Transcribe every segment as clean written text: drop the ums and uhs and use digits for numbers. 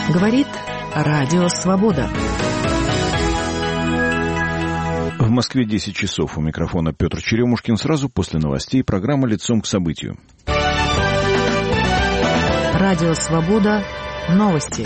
Говорит Радио Свобода. В Москве 10 часов. У микрофона Петр Черемушкин. Сразу после новостей программа «Лицом к событию». Радио Свобода. Новости.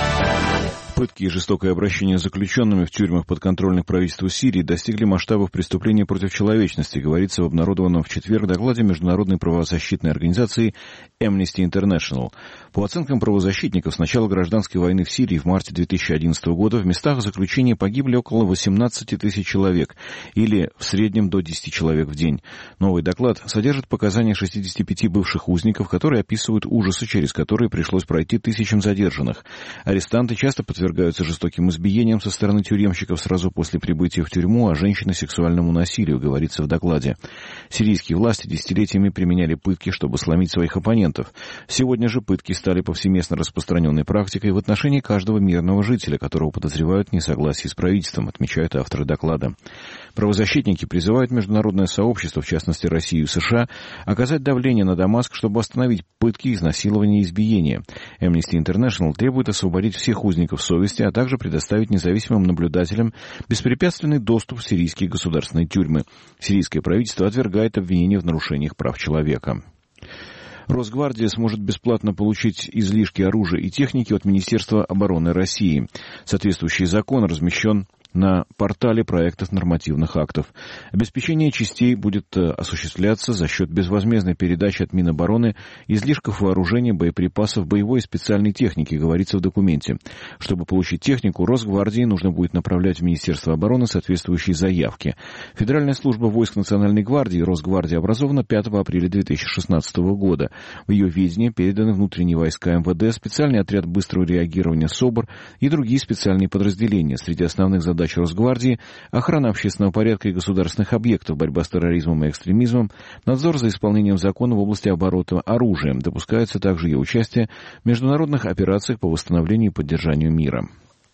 Пытки и жестокое обращение с заключенными в тюрьмах подконтрольных правительству Сирии достигли масштабов преступления против человечности, говорится в обнародованном в четверг докладе международной правозащитной организации Amnesty International. По оценкам правозащитников, с начала гражданской войны в Сирии в марте 2011 года в местах заключения погибли около 18 тысяч человек, или в среднем до 10 человек в день. Новый доклад содержит показания 65 бывших узников, которые описывают ужасы, через которые пришлось пройти тысячам задержанных. Арестанты часто подвергаются жестоким избиениям со стороны тюремщиков сразу после прибытия в тюрьму, а женщины — сексуальному насилию, говорится в докладе. Сирийские власти десятилетиями применяли пытки, чтобы сломить своих оппонентов. Сегодня же пытки стали повсеместно распространенной практикой в отношении каждого мирного жителя, которого подозревают в несогласии с правительством, отмечают авторы доклада. Правозащитники призывают международное сообщество, в частности Россию и США, оказать давление на Дамаск, чтобы остановить пытки, изнасилования и избиения. Amnesty International требует освободить всех узников совести, а также предоставить независимым наблюдателям беспрепятственный доступ в сирийские государственные тюрьмы. Сирийское правительство отвергает обвинения в нарушениях прав человека. Росгвардия сможет бесплатно получить излишки оружия и техники от Министерства обороны России. Соответствующий закон размещен на портале проектов нормативных актов. Обеспечение частей будет осуществляться за счет безвозмездной передачи от Минобороны излишков вооружения, боеприпасов, боевой и специальной техники, говорится в документе. Чтобы получить технику, Росгвардии нужно будет направлять в Министерство обороны соответствующие заявки. Федеральная служба войск Национальной гвардии, Росгвардия, образована 5 апреля 2016 года. В ее ведение переданы внутренние войска МВД, специальный отряд быстрого реагирования СОБР и другие специальные подразделения. Среди основных задач Росгвардии — охрана общественного порядка и государственных объектов, борьба с терроризмом и экстремизмом, надзор за исполнением закона в области оборота оружием. Допускается также ее участие в международных операциях по восстановлению и поддержанию мира.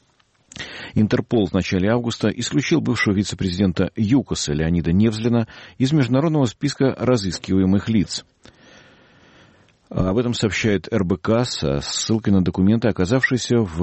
Интерпол в начале августа исключил бывшего вице-президента ЮКОСа Леонида Невзлина из международного списка разыскиваемых лиц. Об этом сообщает РБК со ссылкой на документы, оказавшиеся в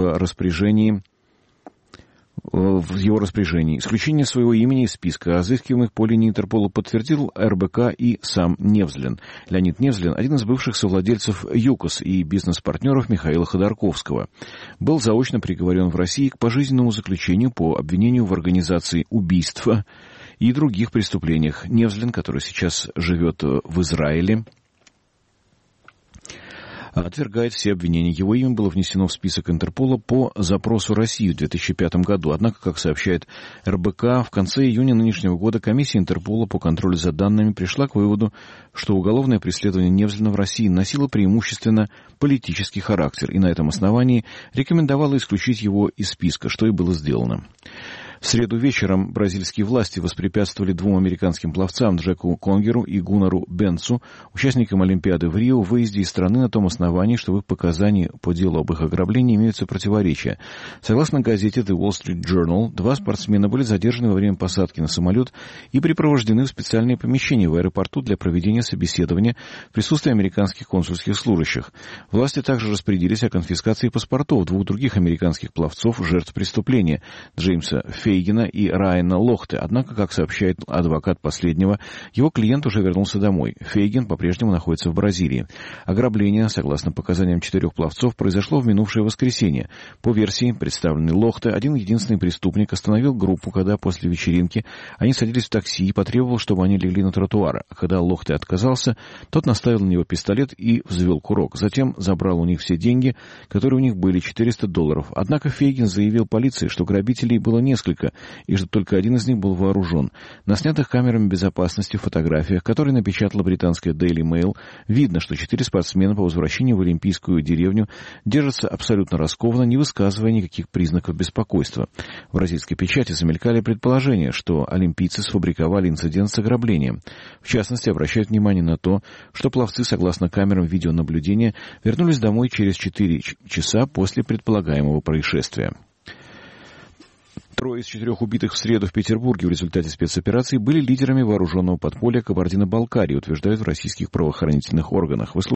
его распоряжении. Исключение своего имени из списка разыскиваемых по линии Интерпола подтвердил РБК и сам Невзлин. Леонид Невзлин — один из бывших совладельцев ЮКОС и бизнес-партнеров Михаила Ходорковского. Был заочно приговорен в России к пожизненному заключению по обвинению в организации убийства и других преступлениях. Невзлин, который сейчас живет в Израиле, отвергает все обвинения. Его имя было внесено в список Интерпола по запросу России в 2005 году. Однако, как сообщает РБК, в конце июня нынешнего года комиссия Интерпола по контролю за данными пришла к выводу, что уголовное преследование Невзлина в России носило преимущественно политический характер, и на этом основании рекомендовала исключить его из списка, что и было сделано. В среду вечером бразильские власти воспрепятствовали двум американским пловцам, Джеку Конгеру и Гуннару Бенцу, участникам Олимпиады в Рио, в выезде из страны на том основании, что в их показании по делу об их ограблении имеются противоречия. Согласно газете The Wall Street Journal, два спортсмена были задержаны во время посадки на самолет и припровождены в специальные помещения в аэропорту для проведения собеседования в присутствии американских консульских служащих. Власти также распорядились о конфискации паспортов двух других американских пловцов, жертв преступления, Джеймса Фейгина и Райана Лохте. Однако, как сообщает адвокат последнего, его клиент уже вернулся домой. Фейгин по-прежнему находится в Бразилии. Ограбление, согласно показаниям 4 пловцов, произошло в минувшее воскресенье. По версии, представленной Лохте, один единственный преступник остановил группу, когда после вечеринки они садились в такси и потребовал, чтобы они легли на тротуар. А когда Лохте отказался, тот наставил на него пистолет и взвел курок. Затем забрал у них все деньги, которые у них были, $400. Однако Фейгин заявил полиции, что грабителей было несколько, и что только один из них был вооружен. На снятых камерами безопасности фотографиях, которые напечатала британская Daily Mail, видно, что 4 спортсмена по возвращению в Олимпийскую деревню держатся абсолютно раскованно, не высказывая никаких признаков беспокойства. В бразильской печати замелькали предположения, что олимпийцы сфабриковали инцидент с ограблением. В частности, обращают внимание на то, что пловцы, согласно камерам видеонаблюдения, вернулись домой через 4 часа после предполагаемого происшествия. 3 из 4 убитых в среду в Петербурге в результате спецоперации были лидерами вооруженного подполья Кабардино-Балкарии, утверждают в российских правоохранительных органах.